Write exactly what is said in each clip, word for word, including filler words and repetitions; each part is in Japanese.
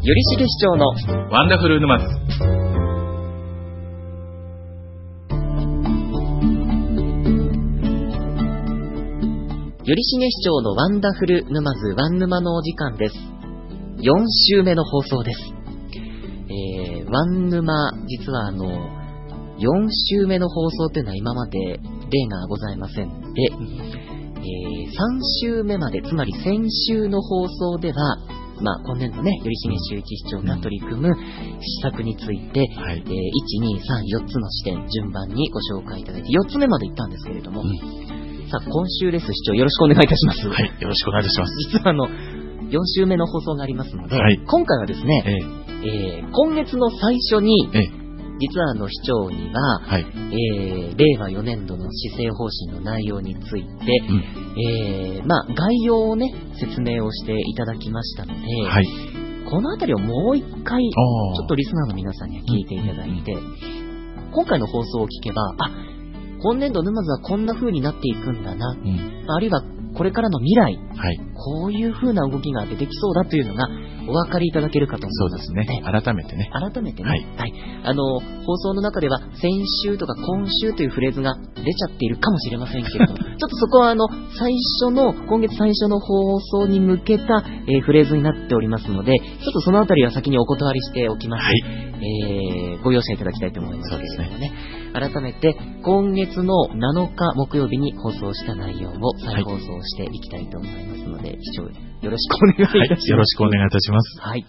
よりしげ市長のワンダフル沼津。 よりしげ市長のワンダフル沼津ワン沼のお時間です。よん週目の放送です。えー、ワン沼、実はあのよん週目の放送というのは今まで例がございませんで、えー、さん週目まで、つまり先週の放送では、まあ、今年度ね、よりしげ周一市長が取り組む施策について、うんはいえー、いち、に、さん、よっつの視点、順番にご紹介いただいて、よっつめまで行ったんですけれども、うん、さあ、今週です、市長、よろしくお願いいたします。 はい、よろしくお願いいたします。 実はあの、よん週目の放送がありますので、はい、今回はですね、えーえー、今月の最初に、ええ実はあの市長には、はいえー、令和よねん度の施政方針の内容について、うんえー、まあ概要をね説明をしていただきましたので、はい、このあたりをもう一回ちょっとリスナーの皆さんに聞いていただいて、うん、今回の放送を聞けば、あ、今年度沼津はこんな風になっていくんだな、うん、あるいはこれからの未来、はい、こういう風な動きが出てきそうだというのがお分かりいただけるかと思います。 そうですね。改めてね。 改めてね。はい。はい、あの、放送の中では先週とか今週というフレーズが出ちゃっているかもしれませんけれども、ちょっとそこはあの、最初の、今月最初の放送に向けた、えー、フレーズになっておりますので、ちょっとそのあたりは先にお断りしておきます。はい。えー、ご容赦いただきたいと思いますけれどもね。改めて、今月のなのか木曜日に放送した内容を再放送していきたいと思いますので、はい、視聴よろしくお願いいたします。はい、 よろしくお願いいたします。 はい。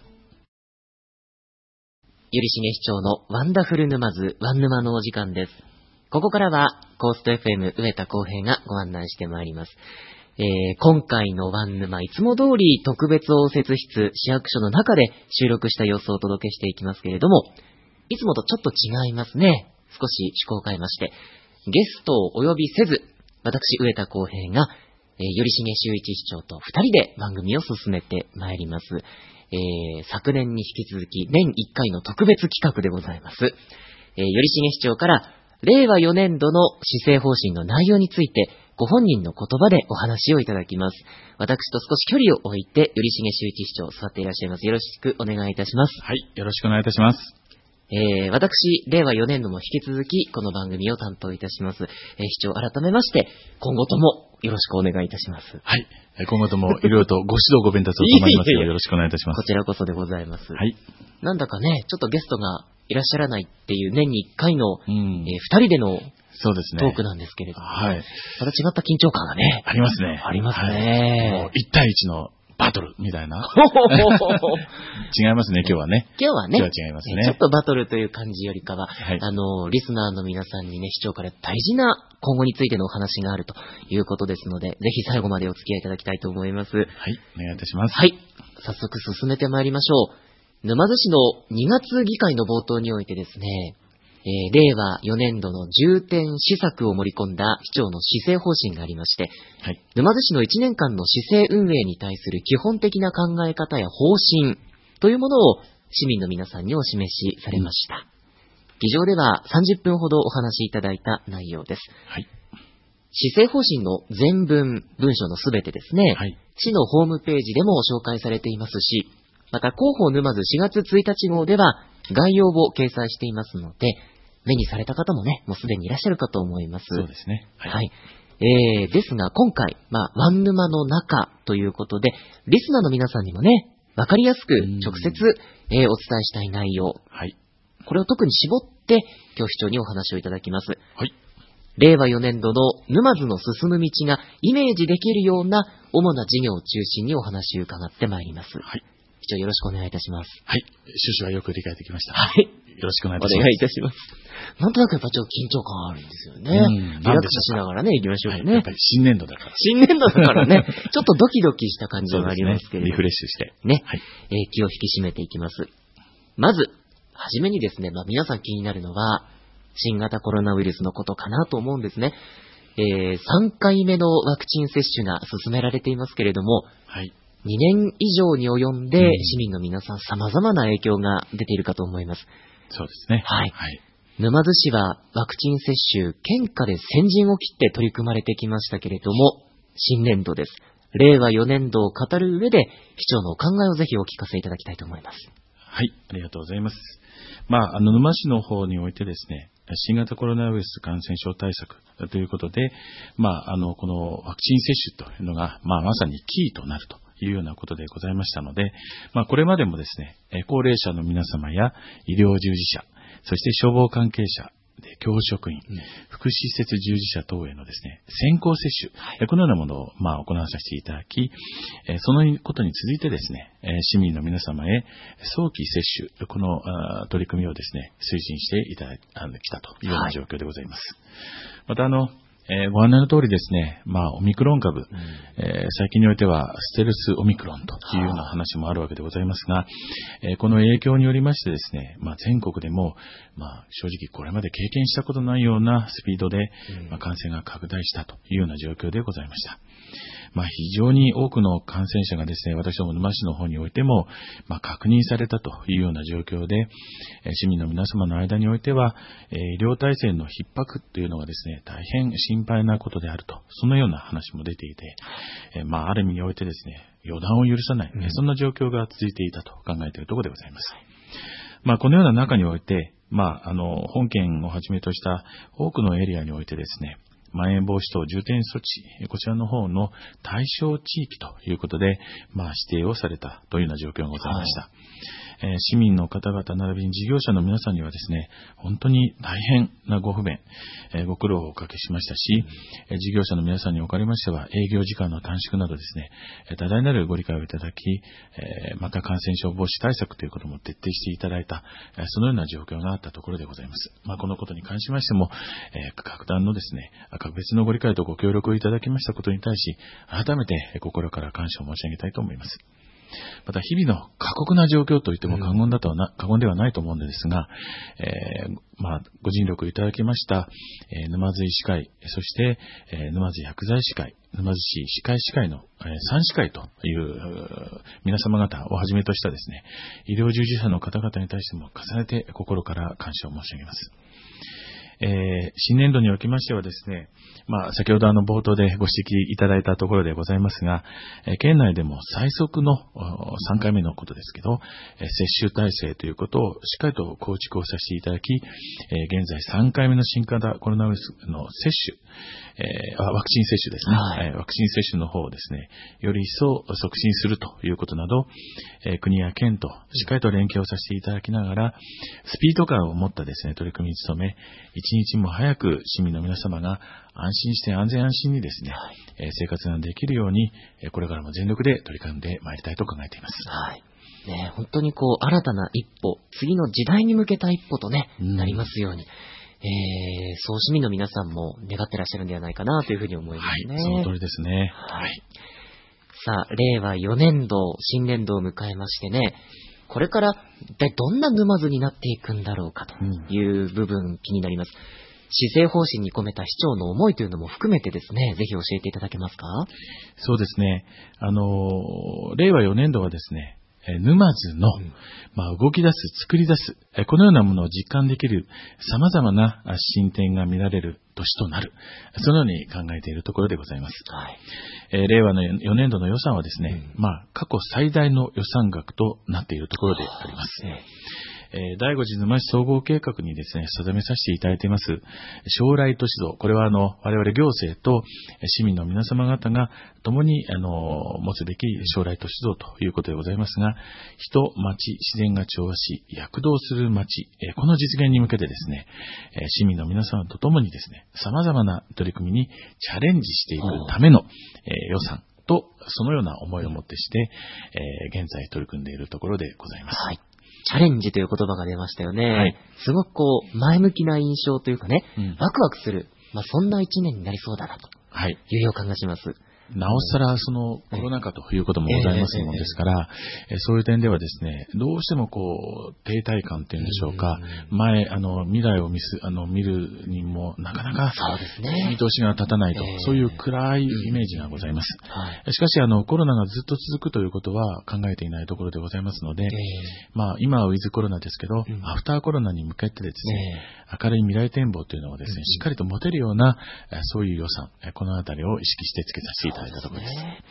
よりしげ市長のワンダフル沼津ワン沼のお時間です。ここからはコースト エフエム 上田浩平がご案内してまいります。えー、今回のワン沼いつも通り特別応接室市役所の中で収録した様子をお届けしていきますけれども、いつもとちょっと違いますね。少し趣向を変えまして、ゲストをお呼びせず、私上田浩平が、えー、よりしげ周一市長と二人で番組を進めてまいります。えー、昨年に引き続き年いっかいの特別企画でございます。えー、よりしげ市長から令和よねん度の施政方針の内容についてご本人の言葉でお話をいただきます。私と少し距離を置いてよりしげ周一市長座っていらっしゃいます。よろしくお願いいたします。 はい、よろしくお願いいたします。 えー、私、令和よねん度も引き続きこの番組を担当いたします。えー、市長改めまして今後ともよろしくお願いいたします。 はい。今後ともいろいろとご指導ご鞭達を賜りますようよろしくお願いいたします。 こちらこそでございます。 はい。 なんだかね、ちょっとゲストがいらっしゃらないっていう年にいっかいの、うん、えー、二人でのそうですね。 トークなんですけれども、 はい。 また違った緊張感がね。 ありますね。 ありますね。 はい、もういち対いちのバトルみたいな。違いますね、今日はね。 今日はね。 今日は違いますね。 ちょっとバトルという感じよりかは、はい、あの、リスナーの皆さんにね、市長から大事な今後についてのお話があるということですので、ぜひ最後までお付き合いいただきたいと思います。はい、 お願いいたします。 はい。早速進めてまいりましょう。沼津市のにがつ議会の冒頭においてですね、えー、令和よねん度の重点施策を盛り込んだ市長の施政方針がありまして、はい、沼津市のいちねんかんの市政運営に対する基本的な考え方や方針というものを市民の皆さんにお示しされました。うん、議場ではさんじゅっぷんほどお話しいただいた内容です。はい、施政方針の全文、文書のすべてですね、はい、市のホームページでも紹介されていますし、また広報沼津しがつついたち号では概要を掲載していますので、目にされた方もね、もうすでにいらっしゃるかと思います。 そうですね。 はい。はい、えー、ですが今回、まあ、ワン沼の中ということで、リスナーの皆さんにもね、わかりやすく直接、えー、お伝えしたい内容。はい。これを特に絞って、今日市長にお話をいただきます。はい。令和よねん度の沼津の進む道がイメージできるような主な事業を中心にお話を伺ってまいります。はい。市長よろしくお願いいたします。 はい。趣旨はよく理解できました。 はい。 よろしくお願いいたします。 お願いいたします。なんとなくやっぱちょっと緊張感あるんですよね。うん。リラックスしながらね、行きましょうね、はい。 やっぱり新年度だから。 新年度だからね、ちょっとドキドキした感じがありますけれども、 ね。リフレッシュして。 ね。はい。えー、気を引き締めていきます。まず、はじめにですね、まあ皆さん気になるのは、新型コロナウイルスのことかなと思うんですね。えー、さんかいめのワクチン接種が進められていますけれども、はい。にねん以上に及んで市民の皆さん様々な影響が出ているかと思います。 そうですね。 はい。はい、沼津市はワクチン接種、県下で先陣を切って取り組まれてきましたけれども、新年度です。令和よねん度を語る上で、市長のお考えをぜひお聞かせいただきたいと思います。 はい、ありがとうございます。まあ、あの、沼市の方においてですね、新型コロナウイルス感染症対策ということで、まあ、あの、このワクチン接種というのが、まあ、まさにキーとなるというようなことでございましたので、まあ、これまでもですね、高齢者の皆様や医療従事者、そして消防関係者、で教職員、うん、福祉施設従事者等へのですね、先行接種、はい、このようなものを、まあ、行わさせていただき、えー、そのことに続いてですね、えー、市民の皆様へ早期接種、この取り組みをですね、推進していただきたというような状況でございます。はい、また、あの、えー、ご案内の通りですね、まあ、オミクロン株、うんえー、最近においてはステルスオミクロンというような話もあるわけでございますが、えー、この影響によりましてですね、まあ、全国でも、まあ、正直これまで経験したことないようなスピードで、うんまあ、感染が拡大したというような状況でございました。まあ、非常に多くの感染者がですね、私ども沼市の方においても、まあ、確認されたというような状況で、えー、市民の皆様の間においては、えー、医療体制の逼迫というのがですね、大変心配なことであると、そのような話も出ていて、えー、まあ、ある意味においてですね、予断を許さない、うん、そんな状況が続いていたと考えているところでございます。まあ、このような中において、まあ、あの、本県をはじめとした多くのエリアにおいてですね、まん延防止等重点措置、こちらの方の対象地域ということで、まあ、指定をされたというような状況がございました。はいえー、市民の方々並びに事業者の皆さんにはですね、本当に大変なご不便、えー、ご苦労をおかけしましたし、えー、事業者の皆さんにおかれましては営業時間の短縮などですね、多大なるご理解をいただき、えー、また感染症防止対策ということも徹底していただいた、えー、そのような状況があったところでございます。まあ、このことに関しましても、えー、各段のですね、各別のご理解とご協力をいただきましたことに対し、改めて心から感謝を申し上げたいと思います。また日々の過酷な状況といっても過言だとはな、過言ではないと思うんですが、えー、まあ、ご尽力いただきました、えー、沼津医師会、そして、えー、沼津薬剤師会、沼津市歯科医師会の、えー、さん師会という皆様方をはじめとしたですね、医療従事者の方々に対しても重ねて心から感謝を申し上げます。えー、新年度におきましてはですね、まあ、先ほどあの冒頭でご指摘いただいたところでございますが、えー、県内でも最速のさんかいめのことですけど、えー、接種体制ということをしっかりと構築をさせていただき、えー、現在さんかいめの新型コロナウイルスの接種、えー、ワクチン接種ですね、はい、ワクチン接種の方をですね、より一層促進するということなど、えー、国や県としっかりと連携をさせていただきながら、スピード感を持ったですね、取り組みに努め、一日も早く市民の皆様が安心して安全安心にですね、はいえー、生活ができるように、えー、これからも全力で取り組んでまいりたいと考えています。 はい。ね、本当にこう、新たな一歩、次の時代に向けた一歩とね、うん、なりますように。えー、そう市民の皆さんも願ってらっしゃるんではないかなというふうに思いますね。 はい、その通りですね。 はい。さあ、れいわよねんど、新年度を迎えましてね、これから一体どんな沼津になっていくんだろうかという部分気になります。施政方針に込めた市長の思いというのも含めてですね、ぜひ教えていただけますか？ そうですね。あの、れいわよねんどはですね、沼津の、まあ、動き出す、作り出す、このようなものを実感できる様々な進展が見られる年となる、そのように考えているところでございます。はい、えー、れいわのよねんどの予算はですね、うん、まあ、過去最大の予算額となっているところであります。えー、第五次沼市総合計画にですね、定めさせていただいています、将来都市像。これはあの、我々行政と市民の皆様方が共に、あの、持つべき将来都市像ということでございますが、人、町、自然が調和し、躍動する町、えー、この実現に向けてですね、えー、市民の皆様と共にですね、様々な取り組みにチャレンジしていくための、えー、予算と、そのような思いをもってして、えー、現在取り組んでいるところでございます。はい、 チャレンジという言葉が出ましたよね。はい、すごくこう、前向きな印象というかね、うん、ワクワクする、まあ、そんな一年になりそうだなという予感がします。 なおさらそのコロナ禍ということもございますもんですから、えー、そういう点ではですね、どうしてもこう停滞感っていうんでしょうか、うん、前あの未来を見すあの見るにもなかなかそうですね、 見通しが立たないと、えー、そういう暗いイメージがございます。うんはい、しかしあのコロナがずっと続くということは考えていないところでございますので、えー、まあ今はウィズコロナですけど、うん、アフターコロナに向けてですね、えー、明るい未来展望というのをですね、うん、しっかりと持てるようなそういう予算、このあたりを意識してつけさせていただいたところです。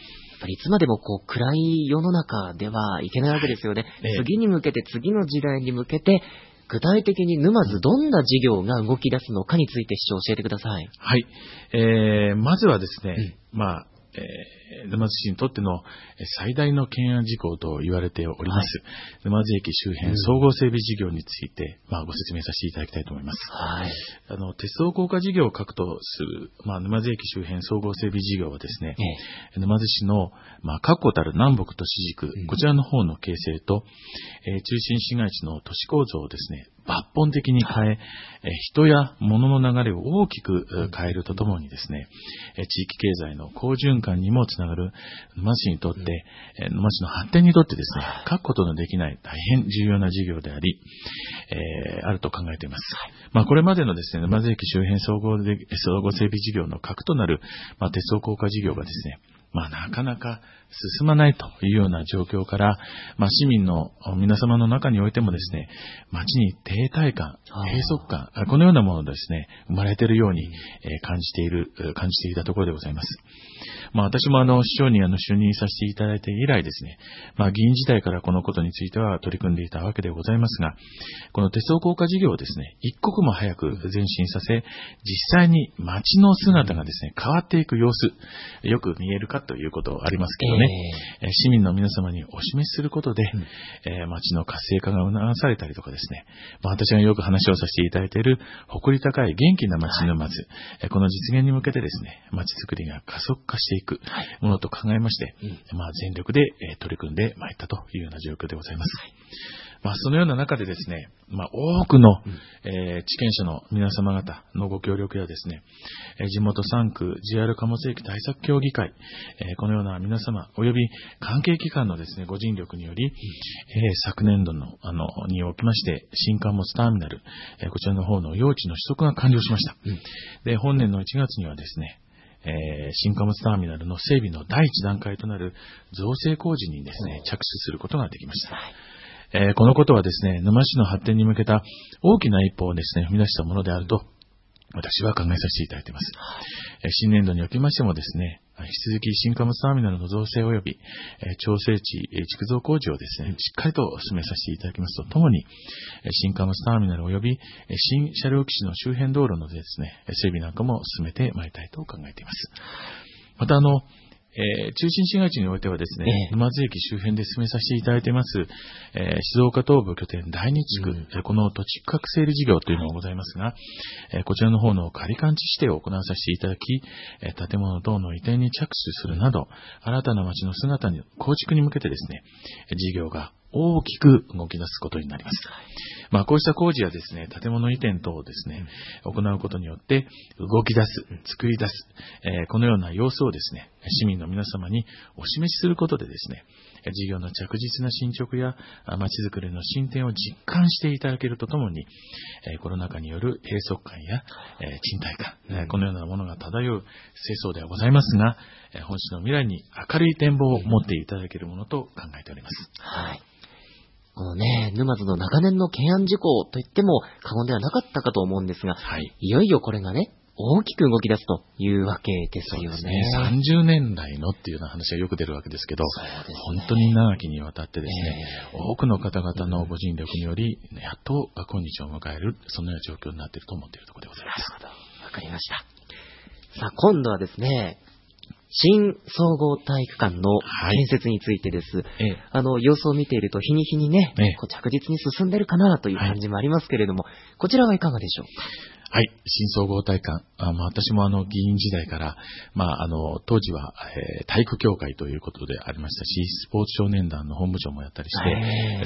ぱりいつまでもこう暗い世の中ではいけないわけですよね。はい、次に向けて、次の時代に向けて、具体的に沼津どんな事業が動き出すのかについて市長教えてください。 はい。えー、まずはですね、うん、まあ、えー、沼津市にとっての最大の懸案事項と言われております、はい、沼津駅周辺総合整備事業について、まあ、ご説明させていただきたいと思います。はい、あの鉄道高架事業を核とする、まあ、沼津駅周辺総合整備事業はですね、えー、沼津市の、まあ、確固たる南北都市軸、うん、こちらの方の形成と、えー、中心市街地の都市構造をですね、抜本的に変え、えー、人や物の流れを大きく変えるとともにですね、えー、地域経済の好循環にもつながる沼津市にとって、うん、沼津市の発展にとってですね、欠くことのできない大変重要な事業であり、えー、あると考えています。まあ、これまでのですね、沼津駅周辺総合で、総合整備事業の核となる、まあ、鉄道高架事業がですね、まあ、なかなか進まないというような状況から、まあ、市民の皆様の中においてもですね、街に停滞感、閉塞感、このようなものですね、生まれているように感じている、感じていたところでございます。まあ、私もあの、市長にあの、就任させていただいて以来ですね、まあ、議員時代からこのことについては取り組んでいたわけでございますが、この鉄道高架事業をですね、一刻も早く前進させ、実際に街の姿がですね、変わっていく様子、よく見えるかということありますけどね、えー、市民の皆様にお示しすることで、うんえー、街の活性化が促されたりとかですね、まあ、私がよく話をさせていただいている誇り高い元気な街沼津、はい、この実現に向けてですね、街づくりが加速化していくものと考えまして、うんまあ、全力で取り組んでまいったというような状況でございます。はいまあ、そのような中でですね、まあ、多くの、うんえー、地権者の皆様方のご協力やですね、えー、地元さん区 ジェイアール 貨物駅対策協議会、えー、このような皆様及び関係機関のですね、ご尽力により、うんえー、昨年度の、あの、におきまして、新貨物ターミナル、えー、こちらの方の用地の取得が完了しました。うん、で、本年のいちがつにはですね、えー、新貨物ターミナルの整備の第一段階となる造成工事にですね、着手することができました。えー、このことはですね、沼市の発展に向けた大きな一歩をですね、踏み出したものであると、私は考えさせていただいています。えー、新年度におきましてもですね、引き続き新貨物ターミナルの造成及び、えー、調整地、えー、築造工事をですね、しっかりと進めさせていただきますとともに、えー、新貨物ターミナル及び、えー、新車両基地の周辺道路のですね、整備なんかも進めてまいりたいと考えています。またあの、えー、中心市街地においてはですね、えー、沼津駅周辺で進めさせていただいています、えー、静岡東部拠点だいに地区、うん、この土地区画整理事業というのがございますが、えー、こちらの方の仮勘地指定を行わさせていただき、えー、建物等の移転に着手するなど、新たな街の姿に構築に向けてですね、事業が大きく動き出すことになります。まあ、こうした工事やですね、建物移転等をですね、行うことによって動き出す、作り出す、えー、このような様子をですね、市民の皆様にお示しすることでですね、事業の着実な進捗や街づくりの進展を実感していただけるとともに、コロナ禍による閉塞感や賃貸感、このようなものが漂う清掃ではございますが、本市の未来に明るい展望を持っていただけるものと考えております。 はい。このね、沼津の長年の懸案事項といっても過言ではなかったかと思うんですが、はい、いよいよこれがね、大きく動き出すというわけですよね。そうですね。 さんじゅうねん来のっていうような話がよく出るわけですけど、ね、本当に長きにわたってですね、えー、多くの方々のご尽力により、やっと今日を迎える、そのような状況になっていると思っているところでございます。 なるほど。わかりました。さあ、今度はですね、新総合体育館の建設についてです。はいええ、あの、様子を見ていると日に日にね、ええ、こう着実に進んでるかなという感じもありますけれども、はい、こちらはいかがでしょうか？ はい。新総合体育館。あまあ、私もあの、議員時代から、まあ、あの、当時は、えー、体育協会ということでありましたし、スポーツ少年団の本部長もやったりして、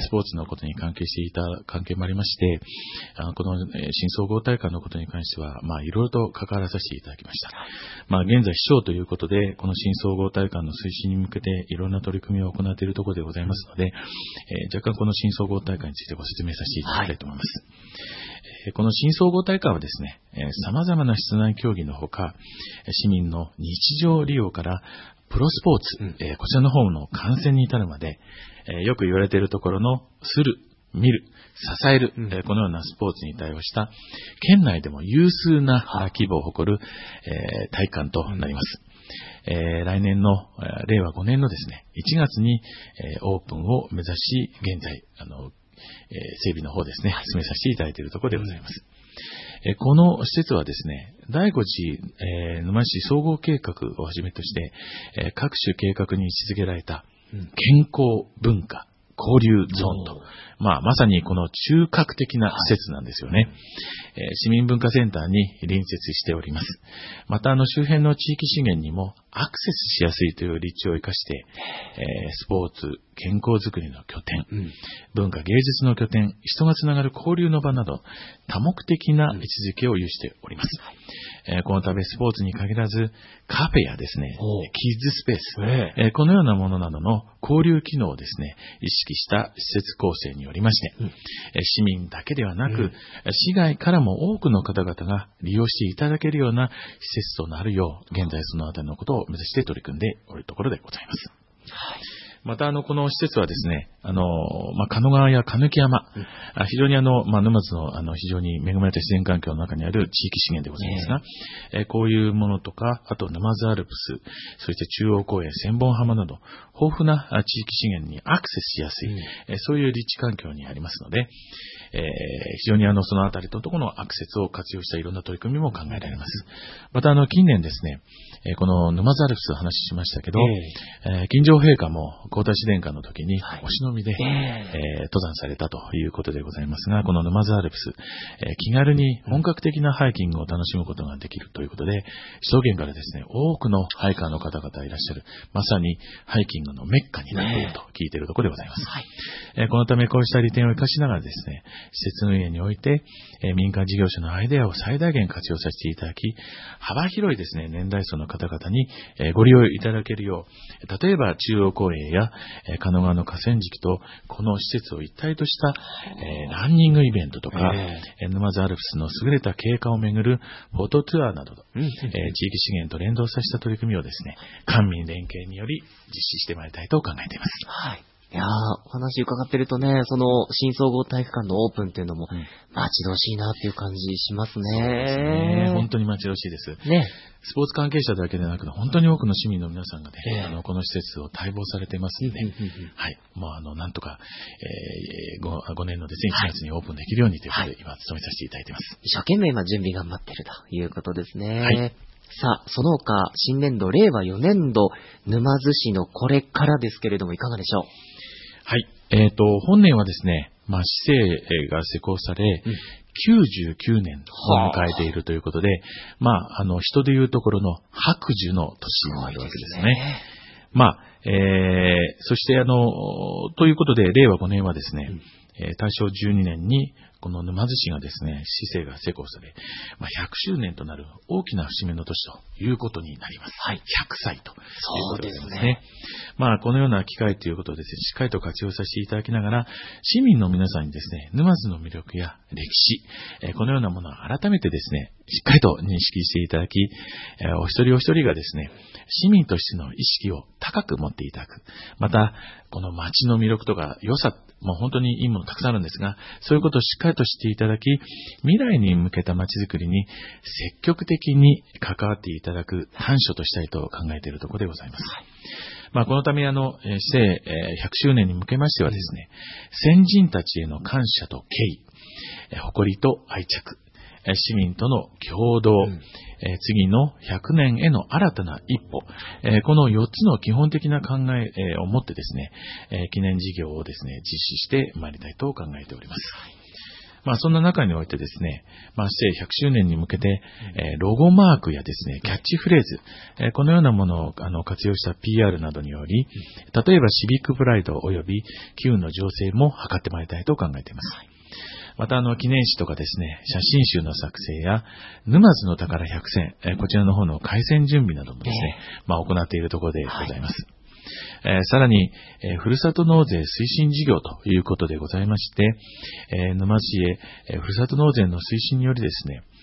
スポーツのことに関係していた関係もありまして、あこの、えー、新総合体育館のことに関しては、まあ、いろいろと関わらさせていただきました。まあ、現在、市長ということで、この新総合体育館の推進に向けて、いろんな取り組みを行っているところでございますので、えー、若干この新総合体育館についてご説明させていただきたいと思います。はい、この新総合体育館はですね、様々な室内競技のほか、市民の日常利用からプロスポーツ、うんえー、こちらの方の観戦に至るまで、えー、よく言われているところのする、見る、支える、うんえー、このようなスポーツに対応した県内でも有数な規模を誇る、えー、体育館となります。 えー、来年の、えー、れいわごねんのですね、いちがつに、えー、オープンを目指し、現在、あの、えー、整備の方ですね、進めさせていただいているところでございます。えー、この施設はですね、だいご次、えー、沼市総合計画をはじめとして、えー、各種計画に位置づけられた健康文化交流ゾーンと、まあ、まさにこの中核的な施設なんですよね。えー、市民文化センターに隣接しております。また、あの、周辺の地域資源にもアクセスしやすいという立地を生かして、えー、スポーツ、健康づくりの拠点、うん、文化芸術の拠点、人がつながる交流の場など、多目的な位置づけを有しております。うん、えー、このため、スポーツに限らず、カフェやですね、キッズスペース、えー、このようなものなどの交流機能をですね、意識した施設構成によりまして、うん、市民だけではなく、うん、市外からも多くの方々が利用していただけるような施設となるよう、現在そのあたりのことを目指して取り組んでおるところでございます。はい、また、あの、この施設はですね、あの、まあ、鹿野川や鹿貫山、うん、非常にあの、まあ、沼津のあの、非常に恵まれた自然環境の中にある地域資源でございますが、えー、こういうものとか、あと沼津アルプス、そして中央公園、千本浜など、豊富な地域資源にアクセスしやすい、うん、えー、そういう立地環境にありますので、えー、非常にあの、そのあたりのところのアクセスを活用したいろんな取り組みも考えられます。また、あの、近年ですね、えー、この沼津アルプスを話ししましたけど、えーえー、金城陛下も皇太子殿下の時にお忍びで、はい、えー、登山されたということでございますが、この沼津アルプス、えー、気軽に本格的なハイキングを楽しむことができるということで、首都圏からですね、多くのハイカーの方々いらっしゃる、まさにハイキングのメッカになっていると聞いているところでございます。はい、えー、このためこうした利点を生かしながらですね、施設運営において、えー、民間事業者のアイデアを最大限活用させていただき、幅広いですね、年代層の方々に、えー、ご利用いただけるよう、例えば中央公園や、えー、鹿野川の河川敷とこの施設を一体とした、えー、ランニングイベントとか、えー、沼津アルプスの優れた景観をめぐるフォトツアーなど、うん、えー、地域資源と連動させた取り組みをですね、官民連携により実施してまいりたいと考えています。 はい。いやー、お話伺ってるとね、その新総合体育館のオープンっていうのも、待ち遠しいなっていう感じしますね。そうですね。本当に待ち遠しいです。ね。スポーツ関係者だけでなく、本当に多くの市民の皆さんがね、えー、あの、この施設を待望されてますので、うんうんうん、はい。もうあの、なんとか、えー、ごねんのですね、いちがつにオープンできるようにということで、はい、今、努めさせていただいています。 一生懸命今、準備頑張ってるということですね。はい。さあ、その他、新年度、れいわよねんど、沼津市のこれからですけれども、いかがでしょう？ はい。えっと、本年はですね、まあ、市政が施行され、うん、きゅうじゅうきゅうねんを迎えているということで、まあ、あの、人でいうところの白寿の年になるわけですね。すね、まあ、えー、そしてあの、ということで、れいわごねんはですね、うん、えー、大正じゅうにねんに、この沼津市がですね、市政が施行され、まあ、ひゃくしゅうねんとなる大きな節目の年ということになります。はい。ひゃくさいということですね。そうですね。まあ、このような機会ということでですね、しっかりと活用させていただきながら、市民の皆さんにですね、沼津の魅力や歴史、えー、このようなものを改めてですね、しっかりと認識していただき、えー、お一人お一人がですね、市民としての意識を高く持っていただく。また、この街の魅力とか良さ、もう本当にいいものたくさんあるんですが、そういうことをしっかりと知っていただき、未来に向けた街づくりに積極的に関わっていただく短所としたいと考えているところでございます。まあ、このため、あの、市政ひゃくしゅうねんに向けましてはですね、先人たちへの感謝と敬意、誇りと愛着、市民との共同、うん、えー、次のひゃくねんへの新たな一歩、えー、このよっつの基本的な考え、えー、をもってですね、えー、記念事業をですね、実施してまいりたいと考えております。まあ、そんな中においてですね、まあ、市政ひゃくしゅうねんに向けて、えー、ロゴマークやですね、キャッチフレーズ、えー、このようなものをあの活用した ピーアール などにより、例えばシビックプライド及び機運の醸成も図ってまいりたいと考えています。また、あの、記念誌とかですね、写真集の作成や、沼津の宝百選、えー、こちらの方の開戦準備などもですね、まあ、行っているところでございます。はい、えー、さらに、えー、ふるさと納税推進事業ということでございまして、えー、沼津市へ、えー、ふるさと納税の推進によりですね、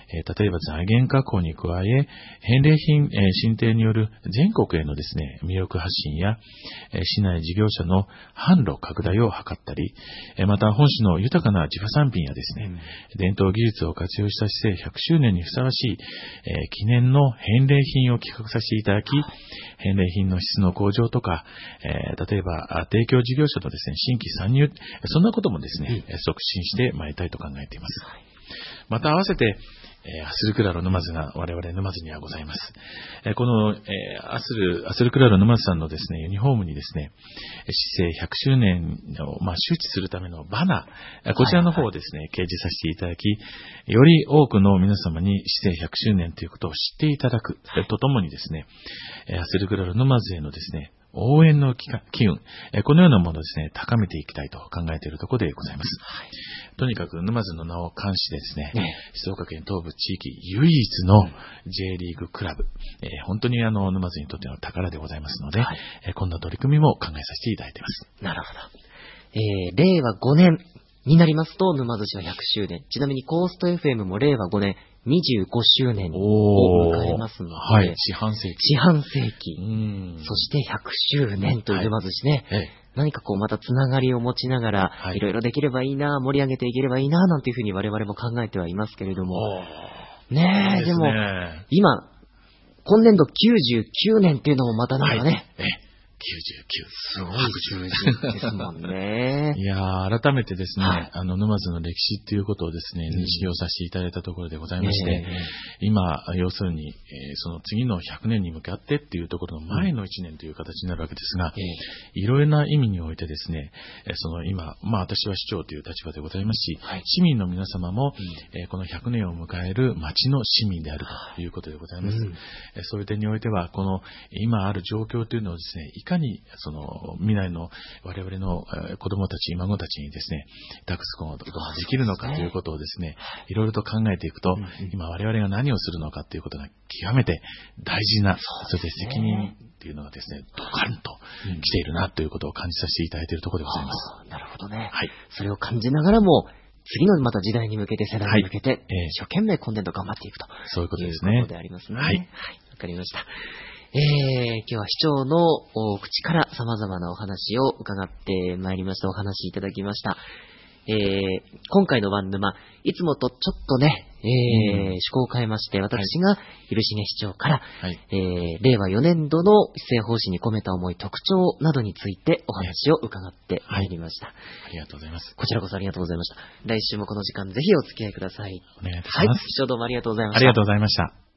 えー、例えば財源確保に加え、返礼品、えー、申請による全国へのですね、魅力発信や、えー、市内事業者の販路拡大を図ったり、えー、また本市の豊かな地場産品やですね、うん、伝統技術を活用した市政ひゃくしゅうねんにふさわしい、えー、記念の返礼品を企画させていただき、返礼品の質の向上とか、えー、例えば提供事業者のですね、新規参入、そんなこともですね、うん、促進してまいりたいと考えています。また合わせて、えー、アスルクラロ沼津が我々沼津にはございます。えー、この、えー、アスル、アスルクラロ沼津さんのですね、ユニフォームにですね、市政ひゃくしゅうねんを、まあ、周知するためのバナー、こちらの方をですね、掲示させていただき、より多くの皆様に市政ひゃくしゅうねんということを知っていただくとともにですね、アスルクラロ沼津へのですね、応援の機運、このようなものをですね、高めていきたいと考えているところでございます。はい、とにかく沼津の名を冠してですね、ね、静岡県東部地域唯一の J リーグクラブ、えー、本当にあの沼津にとっての宝でございますので、はい、えー、こんな取り組みも考えさせていただいています。 なるほど。えー、れいわごねんになりますと沼津市はひゃくしゅうねん、ちなみにコースト エフエム もれいわごねんにじゅうごしゅうねんを迎えますので、 はい、四半世紀。 四半世紀。うん、そしてひゃくしゅうねんという沼津市ね、はい、何かこうまたつながりを持ちながら、はい、いろいろできればいいな、盛り上げていければいいな、なんていうふうに我々も考えてはいますけれども、ねえ、でも、今、今年度きゅうじゅうきゅうねんっていうのもまたなんかね、はい、 きゅうじゅうきゅう。 すごい数字ですもんね。 いやー、改めてですね、はい、あの、沼津の歴史っていうことをですね、認識をさせていただいたところでございまして、えー、今、要するに、えー、その次のひゃくねんに向かってっていうところの前のいちねんという形になるわけですが、いろいろな意味においてですね、その今、まあ私は市長という立場でございますし、はい、市民の皆様も、うん、えー、このひゃくねんを迎える町の市民であるということでございます。うん、そういう点においては、この今ある状況というのをですね、いかにその未来の我々の子供たち、孫たちにですね、託すことができるのかということをですね、いろいろと考えていくと、うんうん、今我々が何をするのかということが極めて大事な、そして責任っていうのがですね、ドカンと来ているなということを感じさせていただいているところでございます。 なるほどね。はい。それを感じながらも、次のまた時代に向けて、世代に向けて、はい、一生懸命今年度頑張っていくと。 そういうことですね。 いうことでありますね。はい。はい。わかりました。えー、今日は市長の口から様々なお話を伺ってまいりました。お話いただきました。えー、今回のワンヌマ、いつもとちょっとね、えーうん、趣向を変えまして、私が許重市長から、はい、えー、れいわよねんどの施政方針に込めた思い、特徴などについてお話を伺ってまいりました、はい。 ありがとうございます。 こちらこそありがとうございました。来週もこの時間ぜひお付き合いください。 お願いいたします。はい、 市長どうもありがとうございました。 ありがとうございました。